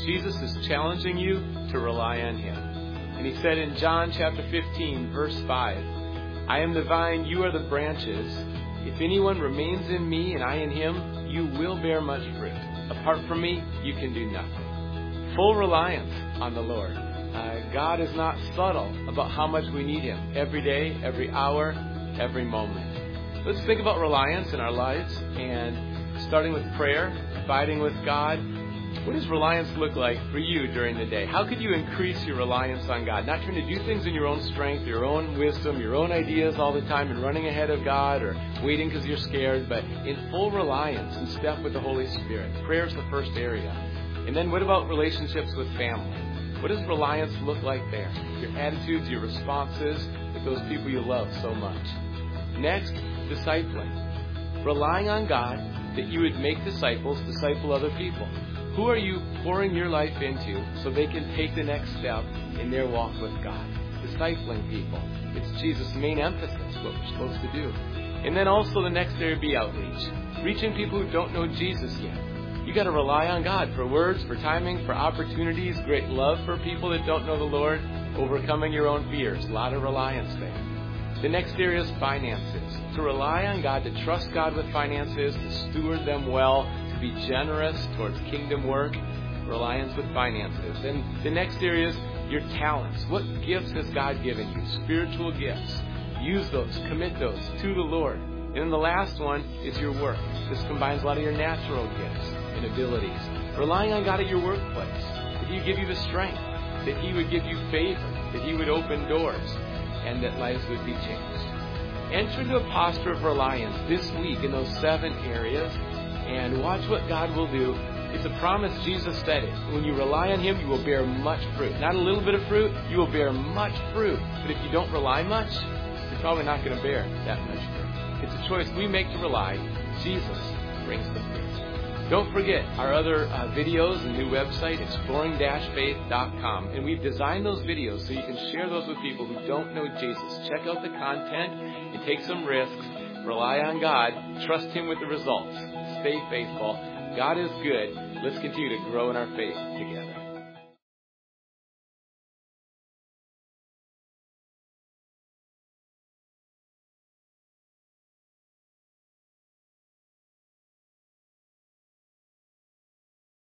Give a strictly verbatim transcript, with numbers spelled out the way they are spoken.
Jesus is challenging you to rely on Him. And He said in John chapter fifteen, verse five, I am the vine, you are the branches. If anyone remains in me and I in him, you will bear much fruit. Apart from me, you can do nothing. Full reliance on the Lord. Uh, God is not subtle about how much we need Him every day, every hour, every moment. Let's think about reliance in our lives, and starting with prayer, abiding with God. What does reliance look like for you during the day? How could you increase your reliance on God? Not trying to do things in your own strength, your own wisdom, your own ideas all the time and running ahead of God or waiting because you're scared, but in full reliance and step with the Holy Spirit. Prayer is the first area. And then what about relationships with family? What does reliance look like there? Your attitudes, your responses with those people you love so much. Next, discipling. Relying on God that you would make disciples, disciple other people. Who are you pouring your life into so they can take the next step in their walk with God? Discipling people. It's Jesus' main emphasis, what we're supposed to do. And then also the next area would be outreach. Reaching people who don't know Jesus yet. You got to rely on God for words, for timing, for opportunities, great love for people that don't know the Lord, overcoming your own fears. A lot of reliance there. The next area is finances. To rely on God, to trust God with finances, to steward them well, to be generous towards kingdom work, reliance with finances. And the next area is your talents. What gifts has God given you? Spiritual gifts. Use those, commit those to the Lord. And then the last one is your work. This combines a lot of your natural gifts and abilities. Relying on God at your workplace, that He would give you the strength, that He would give you favor, that He would open doors, and that lives would be changed. Enter into a posture of reliance this week in those seven areas and watch what God will do. It's a promise. Jesus said it. When you rely on Him, you will bear much fruit. Not a little bit of fruit, you will bear much fruit. But if you don't rely much, you're probably not going to bear that much fruit. It's a choice we make to rely. Jesus brings the fruit. Don't forget our other uh, videos and new website, exploring dash faith dot com. And we've designed those videos so you can share those with people who don't know Jesus. Check out the content and take some risks. Rely on God. Trust Him with the results. Stay faithful. God is good. Let's continue to grow in our faith together.